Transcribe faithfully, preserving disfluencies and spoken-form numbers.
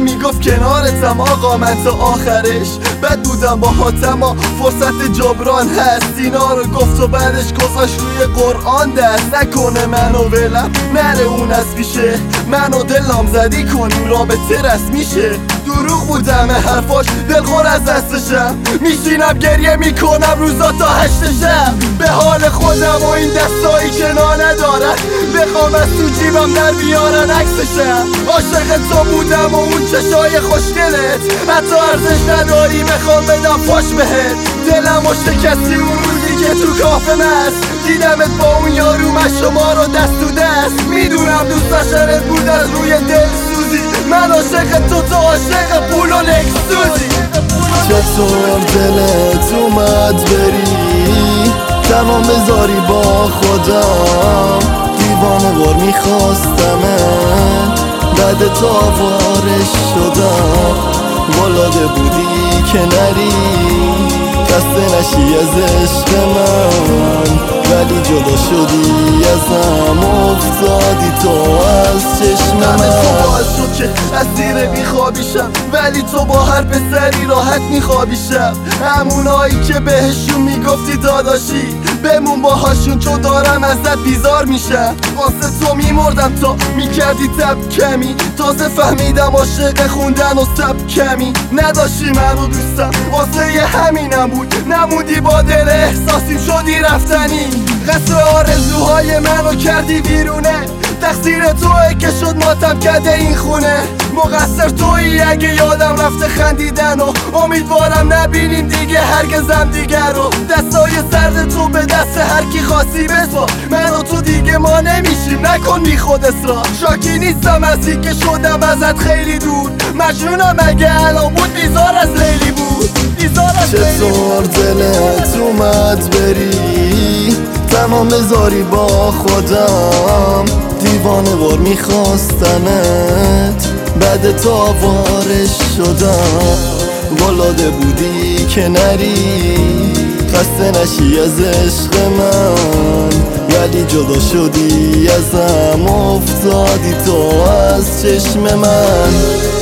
میگفت کنارتم آقا من تا آخرش. بد بودم با هاتما فرصت جبران هست، اینا رو گفت و بعدش گذاشت روی قرآن دست. نکنه منو ولم نره اون از پیشه، منو دلم زدی کنیم رابطه رسمی شه. دروغ بودم حرفاش دلخور از دستشم، میشینم گریه میکنم روزا تا هشت شب. به حال خودم و این دستایی که نا ندارن، بخوام از تو جیبم در بیارن عکسشم. عاشق تو بودم و اون چشای خوشگلت، حتی ارزش نداری بخوام بدم فاش بهت. دلم و شکستی اون روزی که تو کافه مست، دیدمت با اون یارو من شما رو دست تو دست. میدونم دوست داشتنت بود از روی دل سوزی، من عاشق تو تو عاشق پول و لکسوزی. چطور دلت اومد بری تمام بذاری با خودم، دیوانه وار میخواستمت بعد تا وارش شدم. ولاده بودی که نری خسته نشی از عشق من، ولی جدا شدی ازم افتادی تو از چشم من. تو باعث شد که از زیر بیخوابیشم، ولی تو با هر پسری راحت میخوابیشم. همونایی که بهشون میگفتی داداشی بمون باهاشون، چون دارم ازت بیزار میشم. واسه تو میمردم تا میکردی تب کمی، تازه فهمیدم عاشق خوندن و سب کمی. نداشتی منو دوستم واسه یه همینم بود، نمودی با دل احساسیم شدی رفتنی. قصر آرزوهای منو کردی بیرونه، تقصیر توئه که شد ماتم کرده این خونه. مقصر تویی اگه یادم رفته خندیدن و امیدوارم نبینیم دیگه هرگزم دیگر رو. دستای سرد تو به دست هر کی خواستی بسپار، من و تو دیگه ما نمیشیم نکن بی خود اصرار. شاکی نیستم از این که شدم ازت خیلی دور، مجنونم اگه الان بود بیزار از لیلی بود، بیزار از لیلی بود. چطور دلت اومد بری تمام بذاری با خودم، دیوانه وار میخواستمت بعد تا وارش شدم. ولاده بودی که نری خسته نشی از عشق من، ولی جدا شدی ازم افتادی تو از چشم من.